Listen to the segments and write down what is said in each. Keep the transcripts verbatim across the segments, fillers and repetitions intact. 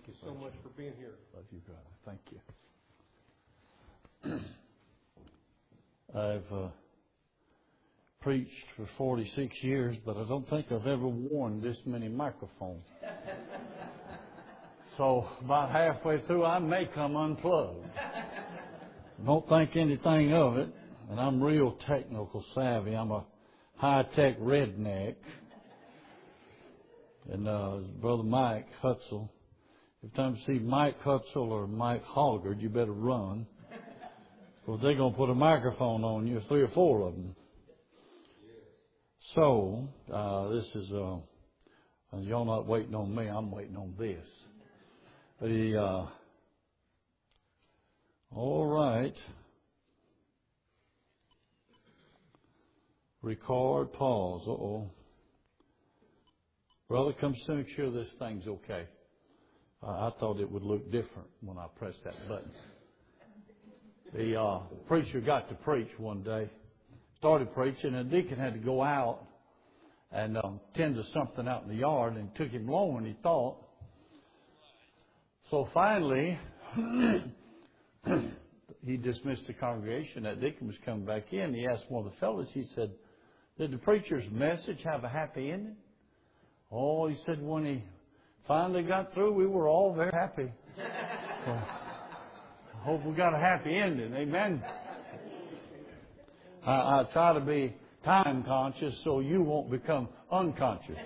you so much for being here. Love you, brother. Thank you. I've uh, preached for forty-six years, but I don't think I've ever worn this many microphones. So about halfway through, I may come unplugged. Don't think anything of it. And I'm real technical savvy. I'm a high-tech redneck. And uh, Brother Mike Hutzel, every time you see Mike Hutzel or Mike Hoggard, you better run. Because they're going to put a microphone on you, three or four of them. So, uh, this is, uh, y'all not waiting on me, I'm waiting on this. The, uh, all right. Record, pause. Uh-oh. Brother, come soon, make sure this thing's okay. Uh, I thought it would look different when I pressed that button. The uh, preacher got to preach one day. Started preaching, and the deacon had to go out and um, tend to something out in the yard, and it took him longer than he thought. So finally, he dismissed the congregation. That deacon was coming back in. He asked one of the fellows, he said, "Did the preacher's message have a happy ending?" Oh, he said, when he finally got through, we were all very happy. So, I hope we got a happy ending. Amen. I, I try to be time conscious so you won't become unconscious.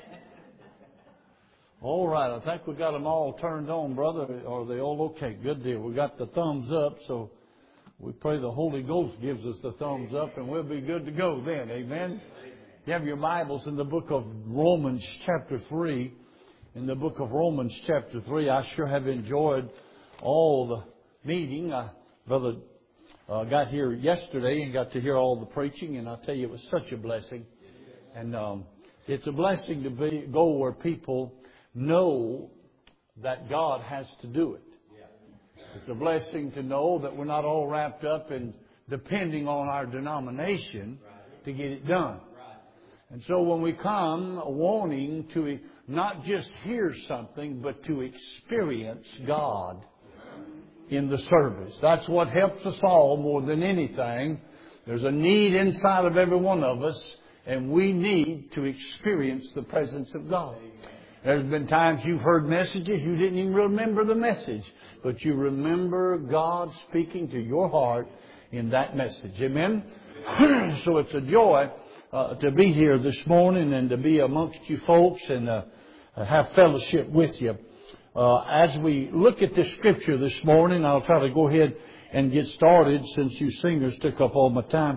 All right, I think we got them all turned on, brother. Are they all okay? Good deal. We got the thumbs up, so we pray the Holy Ghost gives us the thumbs up, and we'll be good to go then. Amen. You have your Bibles in the book of Romans chapter three. In the book of Romans chapter three, I sure have enjoyed all the meeting. I, brother, uh, got here yesterday and got to hear all the preaching, and I tell you, it was such a blessing. And um, it's a blessing to be go where people know that God has to do it. It's a blessing to know that we're not all wrapped up in depending on our denomination to get it done. And so when we come wanting to not just hear something, but to experience God in the service. That's what helps us all more than anything. There's a need inside of every one of us, and we need to experience the presence of God. There's been times you've heard messages, you didn't even remember the message, but you remember God speaking to your heart in that message. Amen? So it's a joy Uh, to be here this morning and to be amongst you folks and uh, have fellowship with you. Uh, as we look at this scripture this morning, I'll try to go ahead and get started since you singers took up all my time.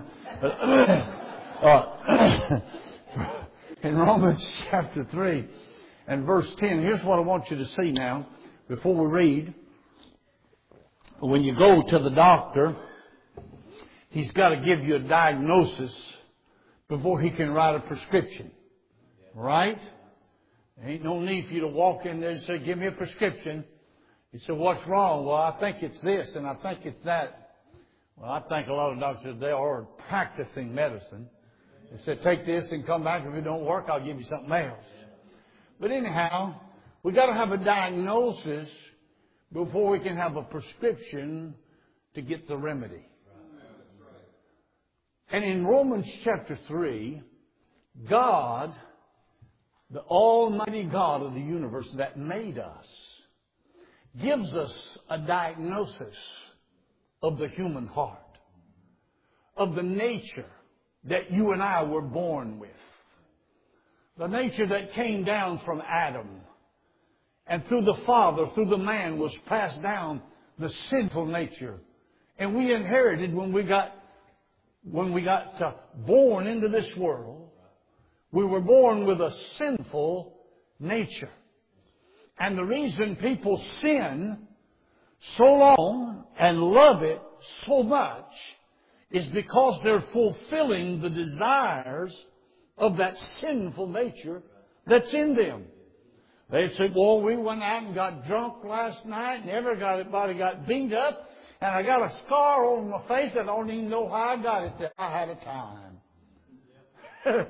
uh, in Romans chapter three and verse ten, here's what I want you to see now before we read. When you go to the doctor, he's got to give you a diagnosis before he can write a prescription. Right? There ain't no need for you to walk in there and say, "Give me a prescription." He said, "What's wrong?" "Well, I think it's this and I think it's that." Well, I think a lot of doctors, they are practicing medicine. They said, "Take this and come back. If it don't work, I'll give you something else." But anyhow, we got to have a diagnosis before we can have a prescription to get the remedy. And in Romans chapter three, God, the Almighty God of the universe that made us, gives us a diagnosis of the human heart, of the nature that you and I were born with. The nature that came down from Adam. And through the Father, through the man, was passed down the sinful nature. And we inherited when we got When we got uh, born into this world, we were born with a sinful nature. And the reason people sin so long and love it so much is because they're fulfilling the desires of that sinful nature that's in them. They say, "Well, we went out and got drunk last night and everybody got beat up. And I got a scar over my face. I don't even know how I got it there. I had a time."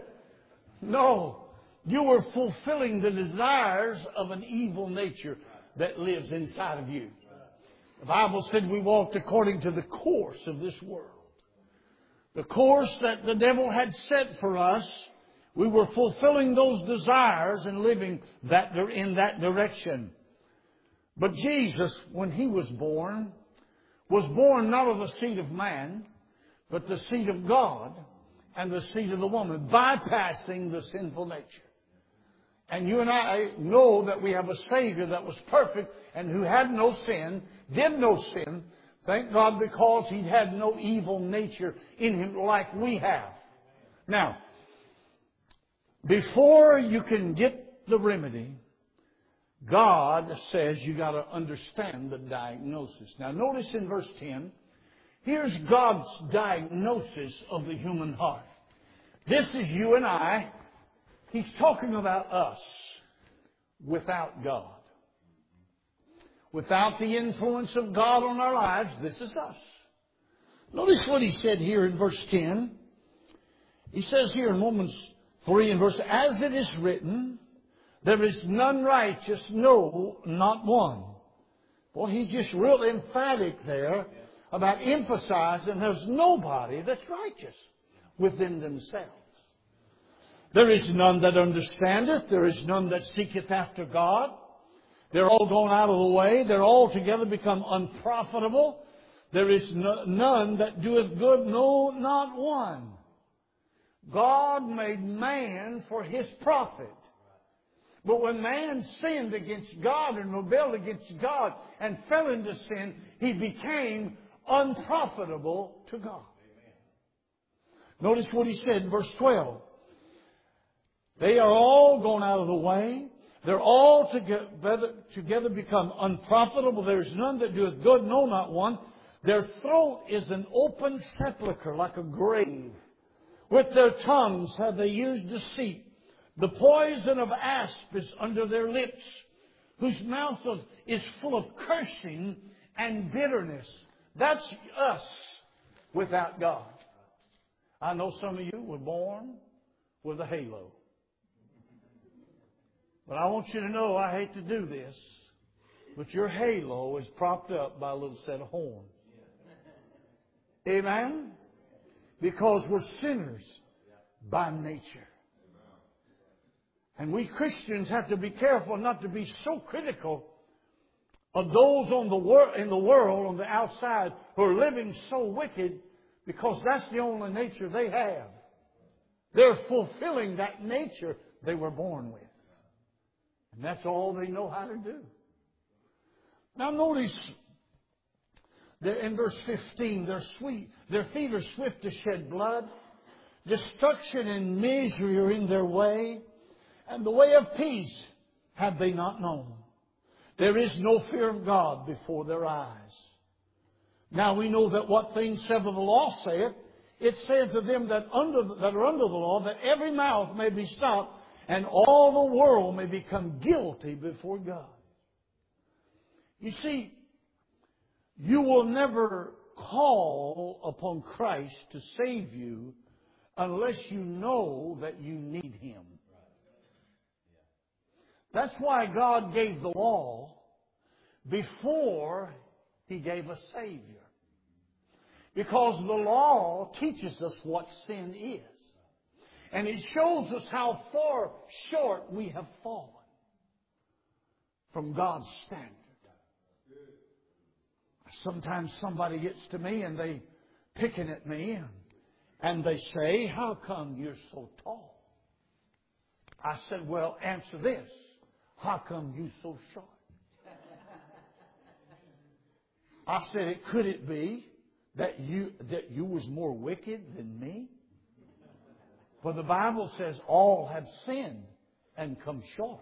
No. You were fulfilling the desires of an evil nature. that lives inside of you. The Bible said we walked according to the course of this world. The course that the devil had set for us, we were fulfilling those desires and living that in that direction. But Jesus, when He was born, was born not of the seed of man, but the seed of God and the seed of the woman, bypassing the sinful nature. And you and I know that we have a Savior that was perfect and who had no sin, did no sin. Thank God, because He had no evil nature in Him like we have. Now, before you can get the remedy, God says you got to understand the diagnosis. Now, notice in verse ten, here's God's diagnosis of the human heart. This is you and I. He's talking about us without God. Without the influence of God on our lives, this is us. Notice what He said here in verse ten. He says here in Romans three and verse, as it is written, there is none righteous, no, not one. Well, He's just real emphatic there about emphasizing there's nobody that's righteous within themselves. There is none that understandeth. There is none that seeketh after God. They're all gone out of the way. They're all together become unprofitable. There is no, none that doeth good, no, not one. God made man for His profit. But when man sinned against God and rebelled against God and fell into sin, he became unprofitable to God. Notice what He said in verse twelve. They are all gone out of the way. They're all together, together become unprofitable. There is none that doeth good, no, not one. Their throat is an open sepulchre, like a grave. With their tongues have they used deceit. The poison of asp is under their lips, whose mouth is full of cursing and bitterness. That's us without God. I know some of you were born with a halo. But I want you to know, I hate to do this, but your halo is propped up by a little set of horns. Amen? Because we're sinners by nature. And we Christians have to be careful not to be so critical of those on the wor- in the world, on the outside, who are living so wicked, because that's the only nature they have. They're fulfilling that nature they were born with. And that's all they know how to do. Now notice that in verse fifteen, their sweet, their feet are swift to shed blood. Destruction and misery are in their way, and the way of peace have they not known. There is no fear of God before their eyes. Now we know that what things seven of the law saith, it saith to them that under that are under the law, that every mouth may be stopped, and all the world may become guilty before God. You see, you will never call upon Christ to save you unless you know that you need Him. That's why God gave the law before He gave a Savior. Because the law teaches us what sin is. And it shows us how far short we have fallen from God's standard. Sometimes somebody gets to me and they picking at me and, and they say, how come you're so tall? I said, well, answer this. How come you so short? I said, it could it be that you that you was more wicked than me? For the Bible says all have sinned and come short.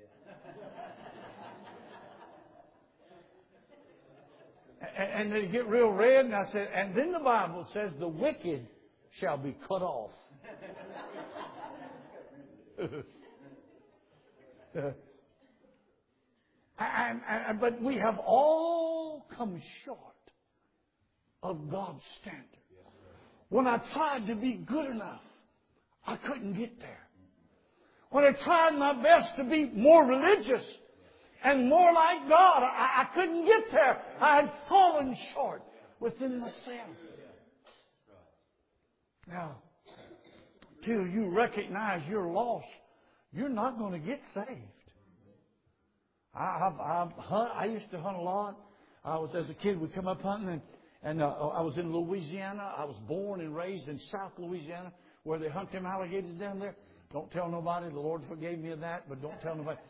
And they get real red, and I said, and then the Bible says the wicked shall be cut off. and, and, but we have all come short of God's standard. When I tried to be good enough, I couldn't get there. When I tried my best to be more religious and more like God. I, I couldn't get there. I had fallen short within myself. Now, till you recognize you're lost, you're not going to get saved. I, I've, I've hunt, I used to hunt a lot. I was, as a kid, we'd come up hunting, and, and uh, I was in Louisiana. I was born and raised in South Louisiana, where they hunt them alligators down there. Don't tell nobody. The Lord forgave me of that, but don't tell nobody.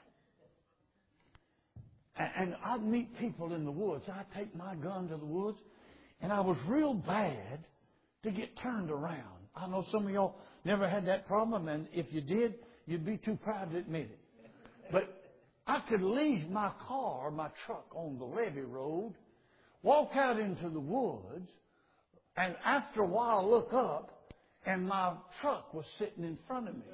And, and I'd meet people in the woods. I'd take my gun to the woods, and I was real bad to get turned around. I know some of y'all never had that problem, and if you did, you'd be too proud to admit it. But I could leave my car, my truck, on the levee road, walk out into the woods, and after a while look up, and my truck was sitting in front of me.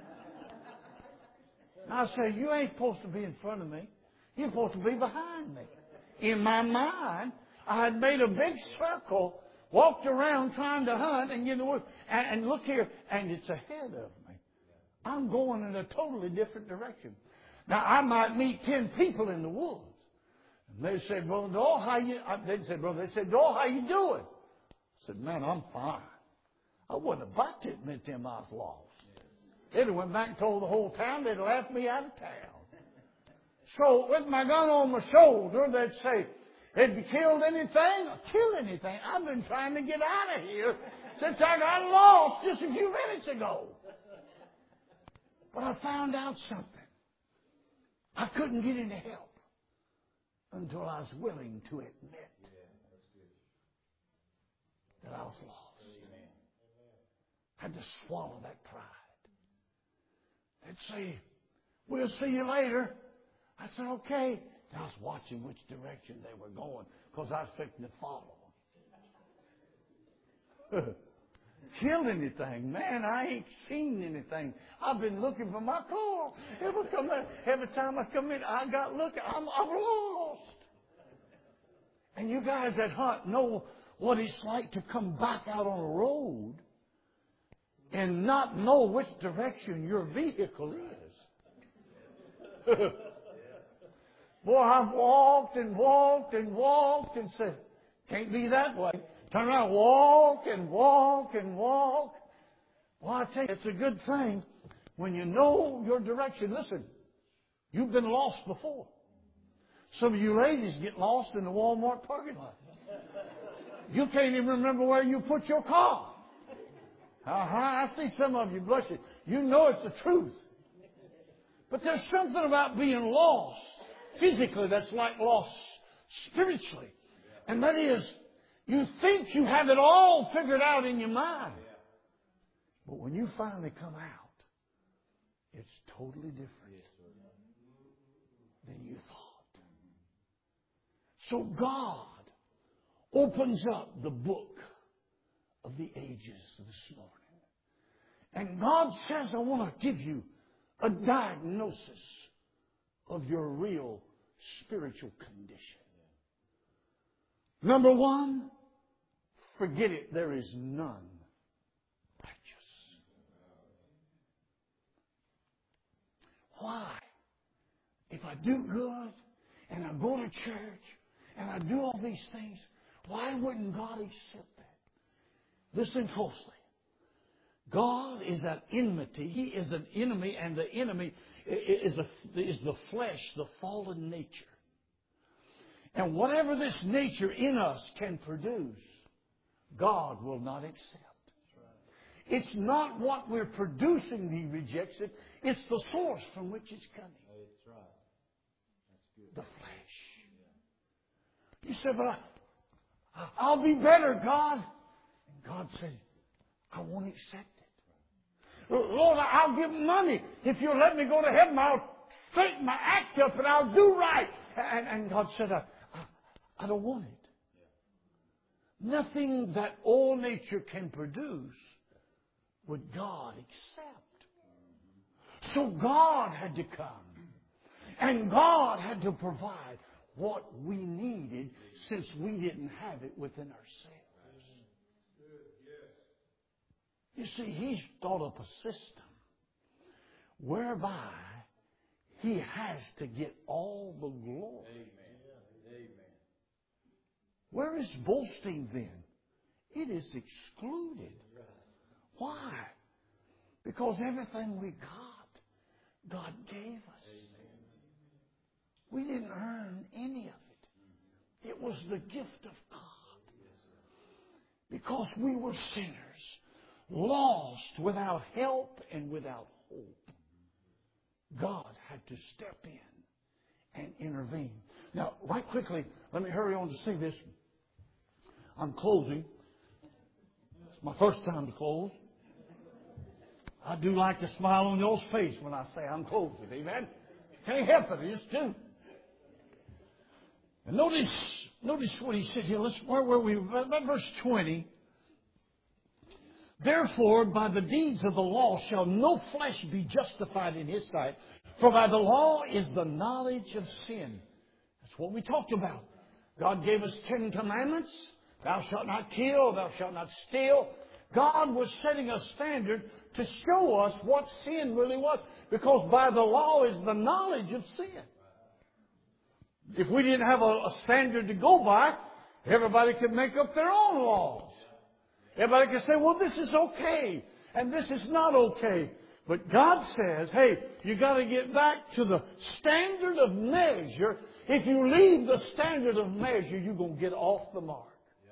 And I say, you ain't supposed to be in front of me. You're supposed to be behind me. In my mind, I had made a big circle, walked around trying to hunt and get in the woods. And, and look here, and it's ahead of me. I'm going in a totally different direction. Now, I might meet ten people in the woods. And they say, Brother Doyle, how you... They'd say, Brother, they said, Doyle, how you doing? I said, man, I'm fine. I wasn't about to admit them I was lost. They'd have went back and told the whole town. They'd have laughed me out of town. So, with my gun on my shoulder, they'd say, have you killed anything? Kill anything? I've been trying to get out of here since I got lost just a few minutes ago. But I found out something. I couldn't get any help until I was willing to admit that I was lost. I had to swallow that pride. They'd say, we'll see you later. I said, okay. And I was watching which direction they were going because I was expecting to follow them. Killed anything? Man, I ain't seen anything. I've been looking for my car. Every, come in, every time I come in, I got looking. I'm, I'm lost. And you guys that hunt know what it's like to come back out on a road and not know which direction your vehicle is. Boy, I've walked and walked and walked and said, can't be that way. Turn around, walk and walk and walk. Well, I tell you, it's a good thing when you know your direction. Listen, you've been lost before. Some of you ladies get lost in the Walmart parking lot. You can't even remember where you put your car. Uh-huh, I see some of you blushing. You know it's the truth. But there's something about being lost physically that's like lost spiritually. And that is, you think you have it all figured out in your mind. But when you finally come out, it's totally different than you thought. So God opens up the book of the ages this morning. And God says, I want to give you a diagnosis of your real spiritual condition. Number one, forget it, there is none righteous. Why? If I do good and I go to church and I do all these things, why wouldn't God accept that? Listen closely. God is at enmity. He is an enemy, and the enemy is, a, is the flesh, the fallen nature. And whatever this nature in us can produce, God will not accept. It's not what we're producing He rejects it. It's the source from which it's coming. The flesh. You said, but I, I'll be better, God. And God said, I won't accept it. Lord, I'll give money. If you'll let me go to heaven, I'll straighten my act up and I'll do right. And, and God said, I, I, I don't want it. Nothing that all nature can produce would God accept. So God had to come. And God had to provide what we needed since we didn't have it within ourselves. You see, He's thought up a system whereby He has to get all the glory. Amen. Where is boasting then? It is excluded. Why? Because everything we got, God gave us. We didn't earn any of it. It was the gift of God. Because we were sinners, lost, without help and without hope. God had to step in and intervene. Now, right quickly, let me hurry on to say this. I'm closing. It's my first time to close. I do like to smile on y'all's face when I say I'm closing. Amen? Can't help it. I just do. And notice, notice what he said here. Let's, where were we? Verse twenty. Therefore, by the deeds of the law shall no flesh be justified in his sight. For by the law is the knowledge of sin. That's what we talked about. God gave us Ten Commandments. Thou shalt not kill. Thou shalt not steal. God was setting a standard to show us what sin really was. Because by the law is the knowledge of sin. If we didn't have a, a standard to go by, everybody could make up their own laws. Everybody could say, well, this is okay, and this is not okay. But God says, hey, you got to get back to the standard of measure. If you leave the standard of measure, you're going to get off the mark.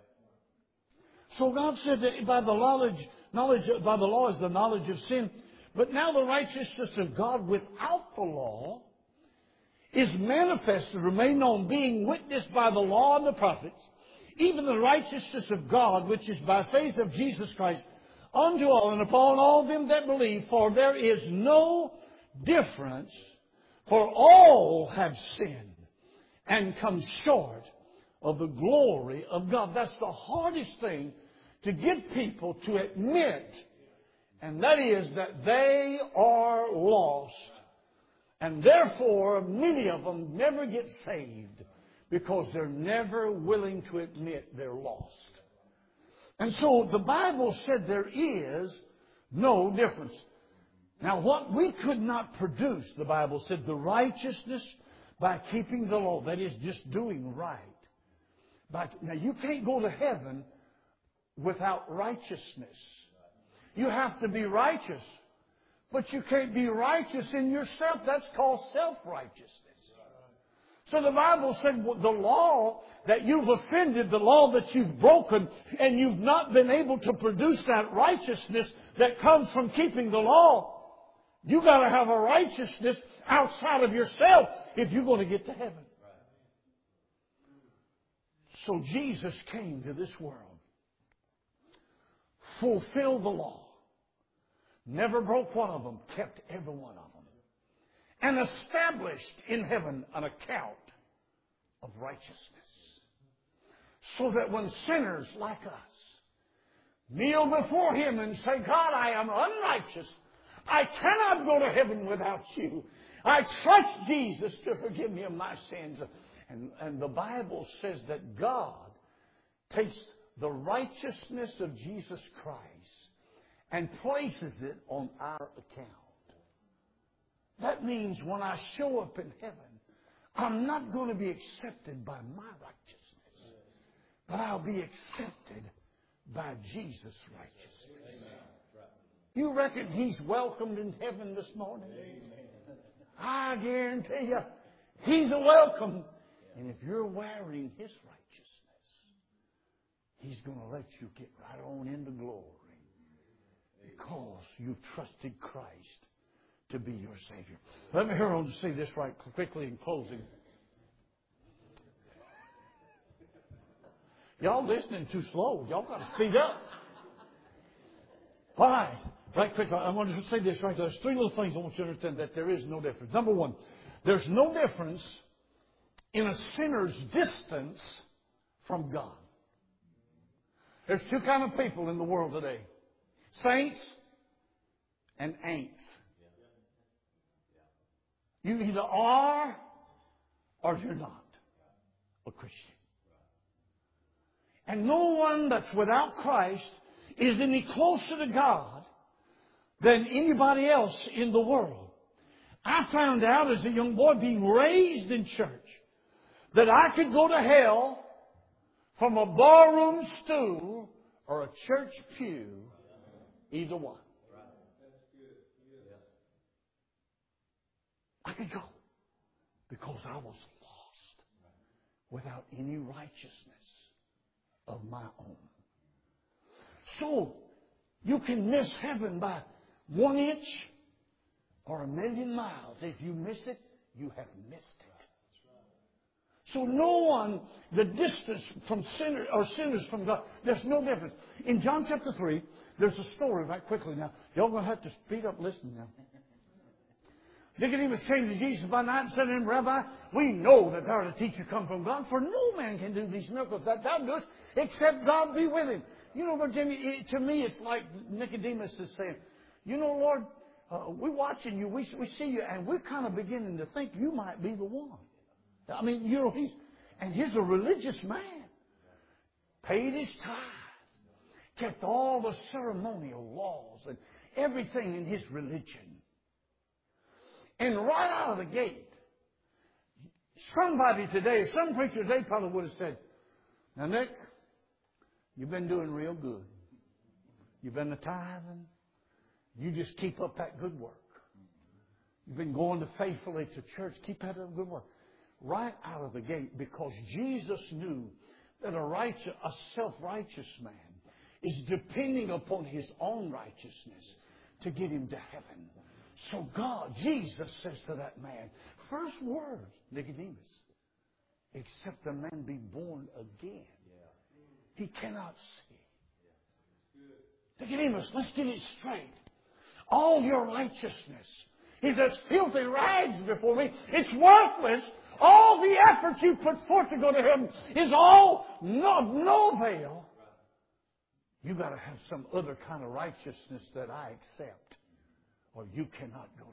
So God said that by the knowledge, knowledge by the law is the knowledge of sin. But now the righteousness of God without the law is manifested, remain known, being witnessed by the law and the prophets, even the righteousness of God, which is by faith of Jesus Christ, unto all and upon all them that believe. For there is no difference, for all have sinned and come short of the glory of God. That's the hardest thing to get people to admit, and that is that they are lost. And therefore, many of them never get saved because they're never willing to admit they're lost. And so the Bible said there is no difference. Now, what we could not produce, the Bible said, the righteousness by keeping the law. That is just doing right. But now, you can't go to heaven without righteousness. You have to be righteous. But you can't be righteous in yourself. That's called self-righteousness. So the Bible said the law that you've offended, the law that you've broken, and you've not been able to produce that righteousness that comes from keeping the law, you got to have a righteousness outside of yourself if you're going to get to heaven. So Jesus came to this world, fulfilled the law, never broke one of them, kept every one of them, and established in heaven an account of righteousness. So that when sinners like us kneel before Him and say, God, I am unrighteous. I cannot go to heaven without you. I trust Jesus to forgive me of my sins. And, and the Bible says that God takes the righteousness of Jesus Christ and places it on our account. That means when I show up in heaven, I'm not going to be accepted by my righteousness, but I'll be accepted by Jesus' righteousness. You reckon He's welcomed in heaven this morning? I guarantee you, He's a welcome. And if you're wearing His righteousness, He's going to let you get right on into glory because you've trusted Christ to be your Savior. Let me hear on to say this right quickly in closing. Y'all listening too slow. Y'all got to speed up. All right. Right quick. I want to say this right there. There's three little things I want you to understand that there is no difference. Number one, there's no difference in a sinner's distance from God. There's two kinds of people in the world today. Saints and ain'ts. You either are or you're not a Christian. And no one that's without Christ is any closer to God than anybody else in the world. I found out as a young boy being raised in church that I could go to hell from a barroom stool or a church pew, either one. I could go because I was lost without any righteousness of my own. So, you can miss heaven by one inch or a million miles. If you miss it, you have missed it. So no one, the distance from sinners or sinners from God, there's no difference. In John chapter three, there's a story right quickly now. Y'all going to have to speed up listening now. Nicodemus came to Jesus by night and said to him, Rabbi, we know that thou art a teacher come from God, for no man can do these miracles that thou doest, except God be with him. You know, Brother Jimmy, it, to me it's like Nicodemus is saying, you know, Lord, uh, we're watching you, we, we see you, and we're kind of beginning to think you might be the one. I mean, you know, he's, and he's a religious man. Paid his tithe. Kept all the ceremonial laws and everything in his religion. And right out of the gate, somebody today, some preacher today probably would have said, now Nick, you've been doing real good. You've been a tithing. You just keep up that good work. You've been going to faithfully to church. Keep that up good work. Right out of the gate, because Jesus knew that a righteous, a self-righteous man is depending upon his own righteousness to get him to heaven. So God, Jesus says to that man, first words, Nicodemus, except a man be born again, he cannot see. Nicodemus, let's get it straight. All your righteousness is as filthy rags before me. It's worthless. All the effort you put forth to go to heaven is all no, no avail. You've got to have some other kind of righteousness that I accept, or you cannot go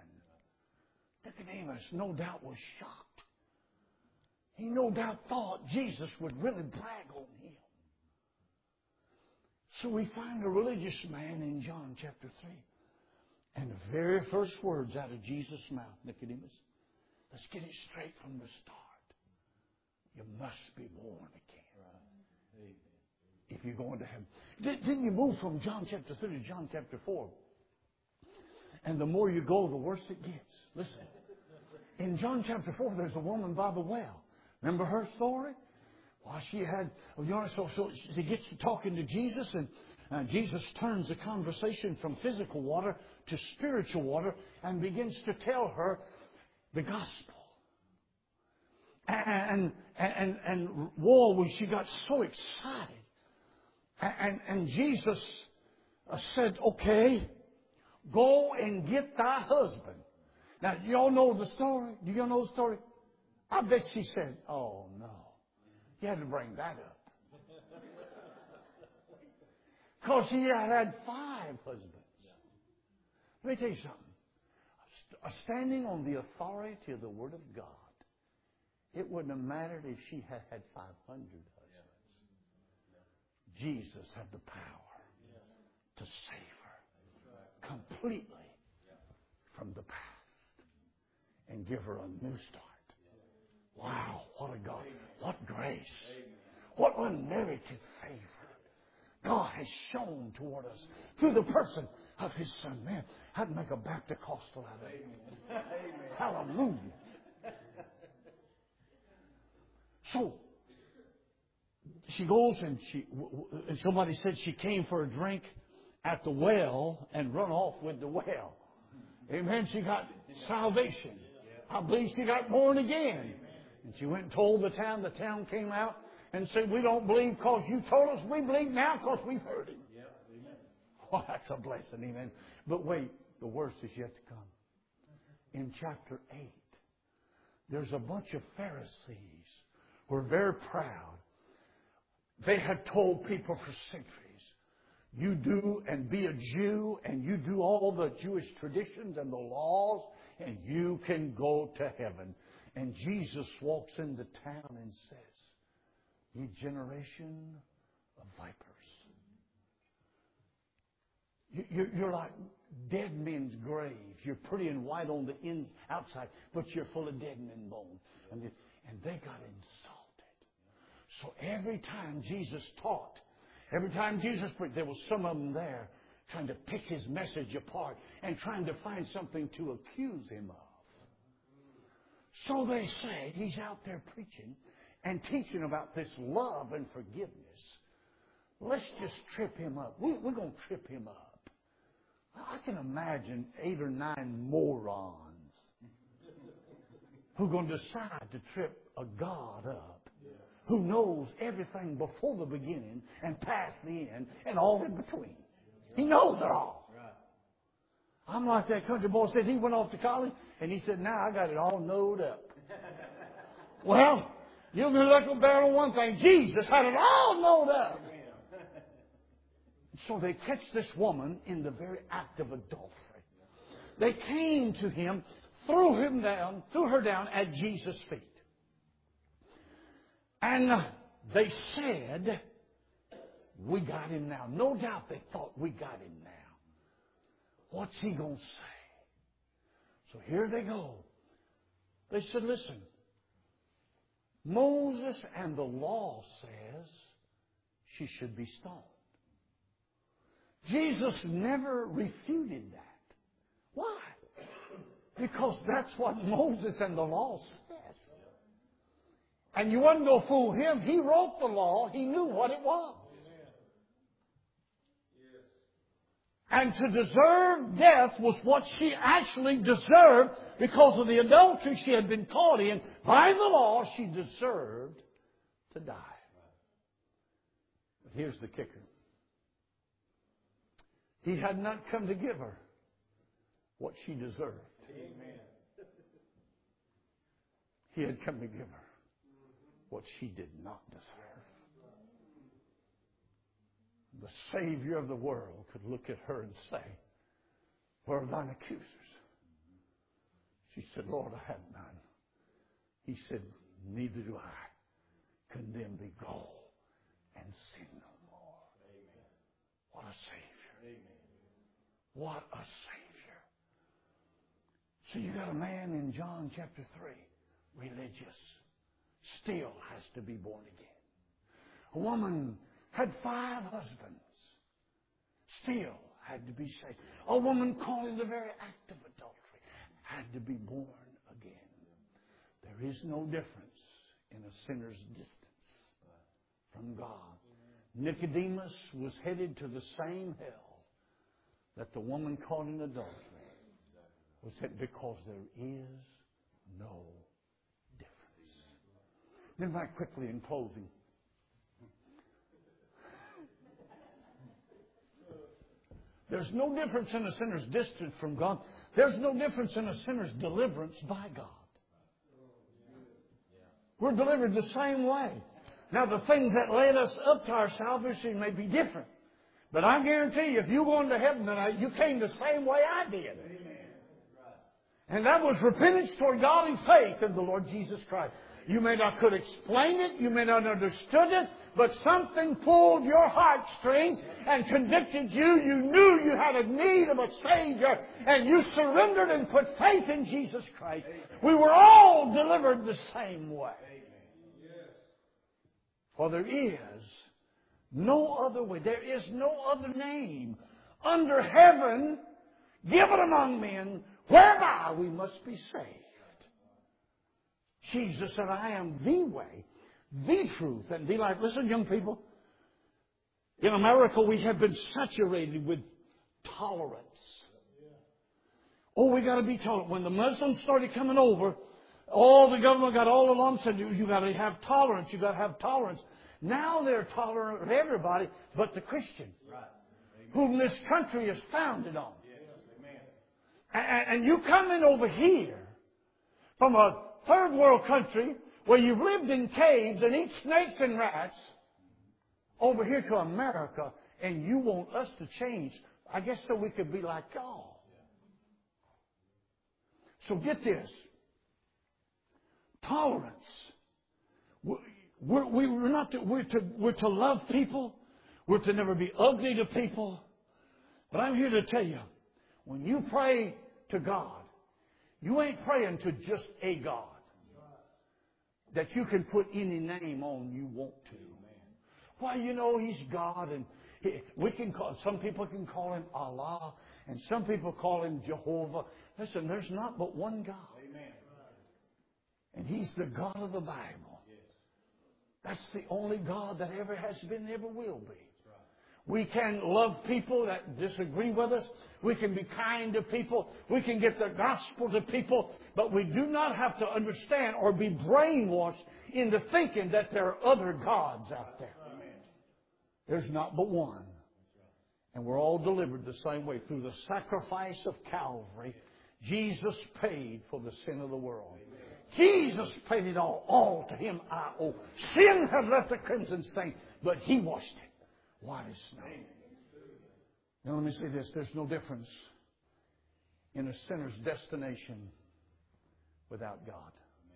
to heaven. Nicodemus no doubt was shocked. He no doubt thought Jesus would really brag on him. So we find a religious man in John chapter three. And the very first words out of Jesus' mouth, Nicodemus, let's get it straight from the start. You must be born again. Right. If you're going to heaven. Didn't you move from John chapter three to John chapter four? And the more you go, the worse it gets. Listen. In John chapter four, there's a woman by the well. Remember her story? Well, she had, you know, so, so she gets to talking to Jesus, and uh, Jesus turns the conversation from physical water to spiritual water and begins to tell her the gospel. And, and, and, and whoa, she got so excited. And, and Jesus said, okay, go and get thy husband. Now, y'all know the story? Do y'all know the story? I bet she said, oh, no. You had to bring that up. Because he had had five husbands. Let me tell you something. Standing on the authority of the Word of God, it wouldn't have mattered if she had had five hundred husbands. Jesus had the power to save her completely from the past and give her a new start. Wow, what a God. What grace. What unmerited favor God has shown toward us through the person of His Son. Man, I'd make a Baptist Costal out of it. Hallelujah. So, she goes and she, and somebody said she came for a drink at the well and run off with the well. Amen. She got salvation. I believe she got born again. And she went and told the town. The town came out and said, we don't believe because you told us. We believe now because we've heard it. Yeah, amen. Well, that's a blessing, amen. But wait, the worst is yet to come. In chapter eight, there's a bunch of Pharisees who are very proud. They had told people for centuries, you do and be a Jew and you do all the Jewish traditions and the laws and you can go to heaven. And Jesus walks into town and says, ye generation of vipers. You're, you're like dead men's graves. You're pretty and white on the ins, outside, but you're full of dead men bones. And they, and they got insulted. So every time Jesus taught, every time Jesus preached, there was some of them there trying to pick his message apart and trying to find something to accuse him of. So they said, he's out there preaching and teaching about this love and forgiveness. Let's just trip him up. We, we're going to trip him up. I can imagine eight or nine morons who are going to decide to trip a God up who knows everything before the beginning and past the end and all in between. He knows it all. I'm like that country boy said he went off to college and he said, now I got it all knowed up. Well, you'll be looking better on one thing. Jesus had it all knowed up. So they catch this woman in the very act of adultery. They came to him, threw him down, threw her down at Jesus' feet. And they said, we got him now. No doubt they thought, we got him now. What's he going to say? So here they go. They said, listen, Moses and the law says she should be stoned. Jesus never refuted that. Why? Because that's what Moses and the law says. And you wasn't going to fool him. He wrote the law. He knew what it was. And to deserve death was what she actually deserved because of the adultery she had been caught in. By the law, she deserved to die. But here's the kicker. He had not come to give her what she deserved. Amen. He had come to give her what she did not deserve. The Savior of the world could look at her and say, where are thine accusers? She said, Lord, I have none. He said, neither do I. Condemn thee, go and sin no more. Amen. What a Savior. Amen. What a Savior. So you got a man in John chapter three, religious, still has to be born again. A woman had five husbands, still had to be saved. A woman caught in the very act of adultery had to be born again. There is no difference in a sinner's distance from God. Nicodemus was headed to the same hell that the woman caught in adultery was that because there is no difference. Then very quickly in closing, there's no difference in a sinner's distance from God. There's no difference in a sinner's deliverance by God. We're delivered the same way. Now the things that led us up to our salvation may be different. But I guarantee you, if you're going to heaven tonight, you came the same way I did. Amen. And that was repentance toward God and faith in the Lord Jesus Christ. You may not could explain it, you may not understood it, but something pulled your heartstrings and convicted you. You knew you had a need of a Savior, and you surrendered and put faith in Jesus Christ. We were all delivered the same way. For there is no other way. There is no other name under heaven given among men whereby we must be saved. Jesus said, I am the way, the truth, and the life. Listen, young people, in America we have been saturated with tolerance. Oh, we got to be tolerant. When the Muslims started coming over, all the government got all along said, you, you got to have tolerance. You got to have tolerance. Now they're tolerant of everybody but the Christian, right, whom this country is founded on. Yes. And, and you come in over here from a third world country where you've lived in caves and eat snakes and rats over here to America, and you want us to change, I guess so we could be like y'all. So get this. Tolerance. We're, we're not to, we're to, we're to love people. We're to never be ugly to people. But I'm here to tell you, when you pray to God, you ain't praying to just a God that you can put any name on you want to. Well, you know, He's God, and he, we can call, some people can call Him Allah, and some people call Him Jehovah. Listen, there's not but one God. And He's the God of the Bible. That's the only God that ever has been, ever will be. We can love people that disagree with us. We can be kind to people. We can get the gospel to people. But we do not have to understand or be brainwashed into thinking that there are other gods out there. There's not but one. And we're all delivered the same way. Through the sacrifice of Calvary, Jesus paid for the sin of the world. Jesus paid it all. All to Him I owe. Sin had left a crimson stain, but He washed it white as snow. Now let me say this. There's no difference in a sinner's destination without God.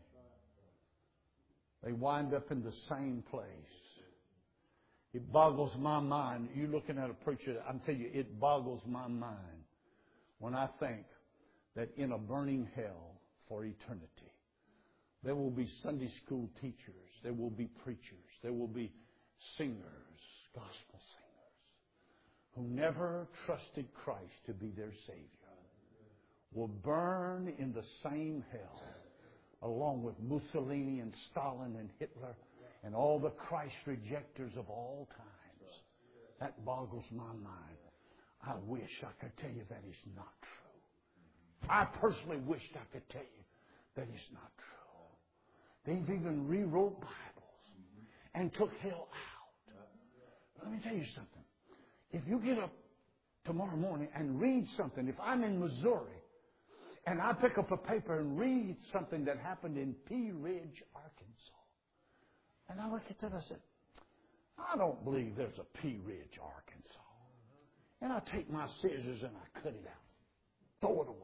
They wind up in the same place. It boggles my mind. You're looking at a preacher, I'm telling you, it boggles my mind when I think that in a burning hell for eternity, there will be Sunday school teachers, there will be preachers, there will be singers, gospel singers, who never trusted Christ to be their Savior, will burn in the same hell along with Mussolini and Stalin and Hitler and all the Christ rejectors of all times. That boggles my mind. I wish I could tell you that is not true. I personally wished I could tell you that is not true. They've even rewrote Bibles and took hell out. Let me tell you something. If you get up tomorrow morning and read something, if I'm in Missouri and I pick up a paper and read something that happened in Pea Ridge, Arkansas, and I look at that, I said, I don't believe there's a Pea Ridge, Arkansas. And I take my scissors and I cut it out, throw it away.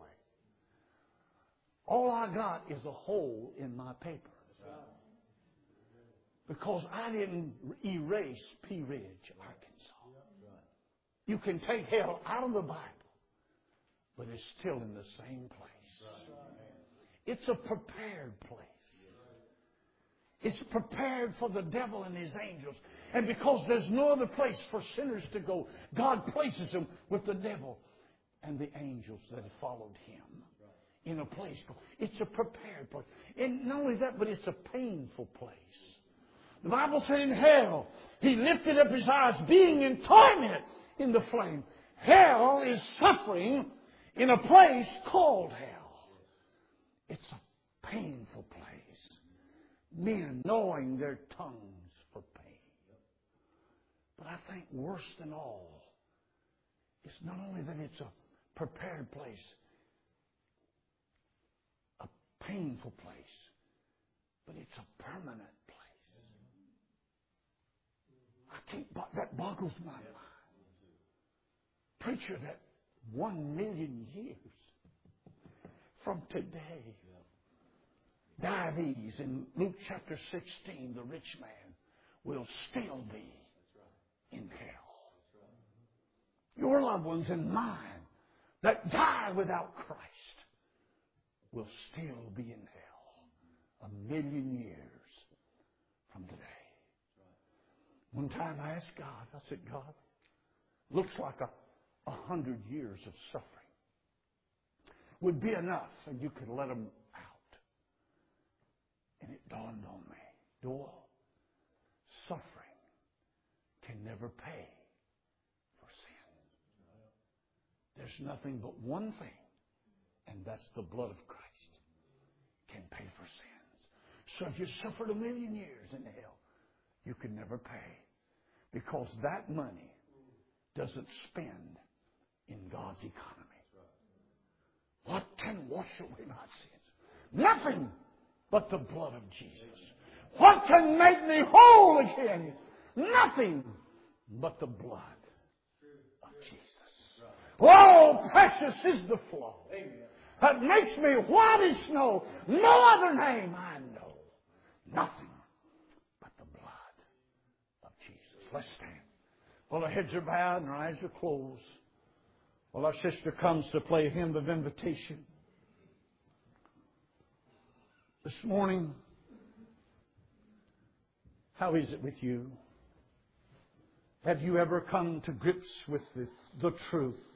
All I got is a hole in my paper. Because I didn't erase Pea Ridge, Arkansas. You can take hell out of the Bible, but it's still in the same place. It's a prepared place. It's prepared for the devil and his angels. And because there's no other place for sinners to go, God places them with the devil and the angels that have followed Him in a place. It's a prepared place. And not only that, but it's a painful place. The Bible said in hell, He lifted up His eyes, being in torment in the flame. Hell is suffering in a place called hell. It's a painful place. Men gnawing their tongues for pain. But I think worse than all is not only that it's a prepared place, a painful place, but it's a permanent place. I can't, that boggles my mind. Preacher, that one million years from today, Dives in Luke chapter sixteen, the rich man will still be in hell. Your loved ones and mine that die without Christ will still be in hell a million years from today. One time I asked God, I said, God, looks like a, a hundred years of suffering would be enough and you could let them out. And it dawned on me, Doyle, suffering can never pay for sin. There's nothing but one thing, and that's the blood of Christ can pay for sins. So if you suffered a million years in hell, you could never pay, because that money doesn't spend in God's economy. What can wash away my sins? Nothing but the blood of Jesus. What can make me whole again? Nothing but the blood of Jesus. Oh, precious is the flow that makes me white as snow. No other name I know. Nothing but the blood of Jesus. Let's stand. Well, our heads are bowed and our eyes are closed. Well, our sister comes to play a hymn of invitation. This morning, how is it with you? Have you ever come to grips with this, the truth